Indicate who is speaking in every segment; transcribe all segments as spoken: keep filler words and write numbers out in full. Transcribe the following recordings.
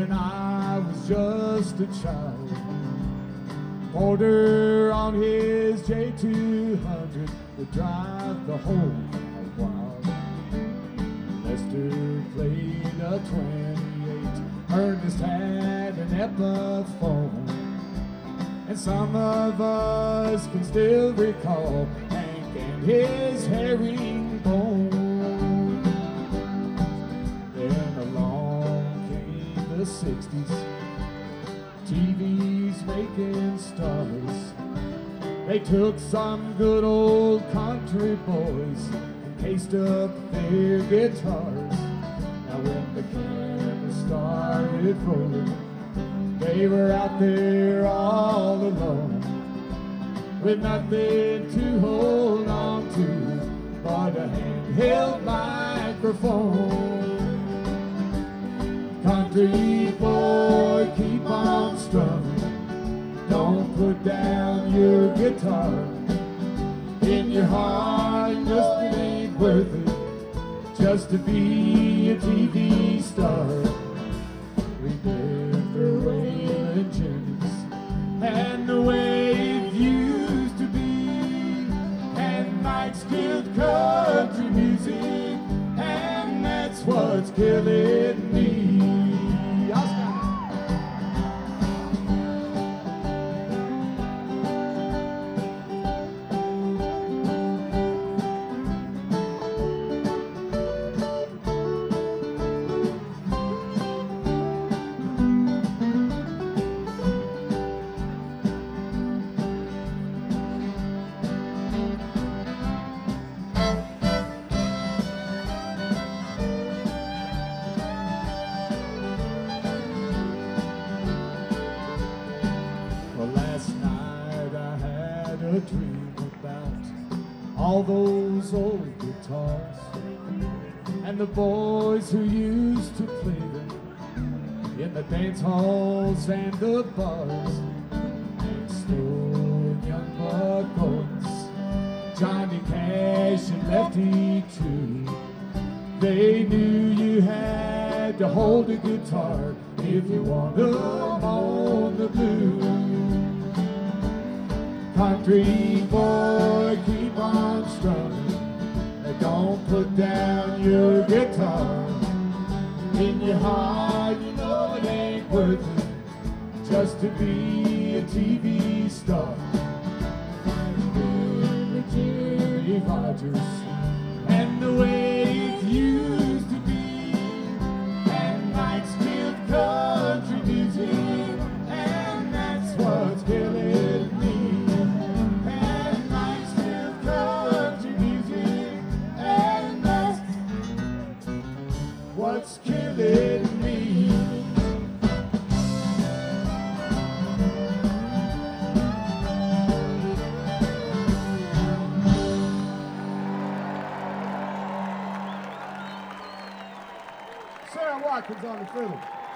Speaker 1: when I was just a child. Porter on his J two hundred would drive the whole crowd wild. Lester played a twenty-eight, Ernest had an Epiphone, and some of us can still recall Hank and his herringbone. Then along came the sixties, T V's making stars. They took some good old country boys and cased up their guitars. Now when the camera started rolling, they were out there all alone, with nothing to hold on to but a handheld microphone. Country boy, keep on strumming, don't put down your guitar. In your heart, just it ain't worth it just to be a T V star. Remember Waylon Jennings and the way it used to be, and Mike's killed country music, and that's what's killing me. A dream about all those old guitars and the boys who used to play them in the dance halls and the bars. And Stone, young Buck Owens, Johnny Cash and Lefty True, they knew you had to hold a guitar if you want them on the blues. Country boy, keep on strumming, don't put down your guitar. In your heart, you know it ain't worth it just to be a T V star. Remember Jimmy Rogers and the way it used to be, and Mike's killed country music, and that's what's killing me. What's killing me? Sam Watkins on the fiddle.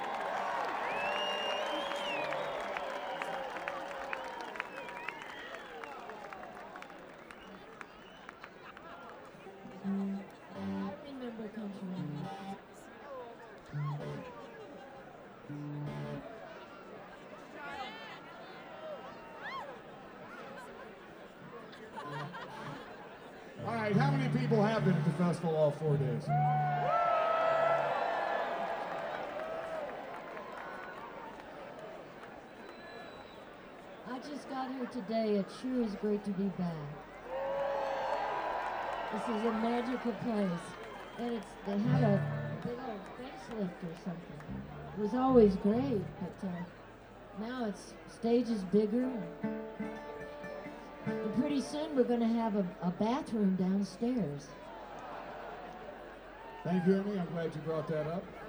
Speaker 2: Remember country.
Speaker 1: All right, how many people have been at the festival all four days?
Speaker 2: I just got here today. It sure is great to be back. This is a magical place, and it's they had a big old facelift or something. It was always great, but uh, now it's stage is bigger. And pretty soon we're going to have a, a bathroom downstairs.
Speaker 1: Thank you, Ernie. I'm glad you brought that up.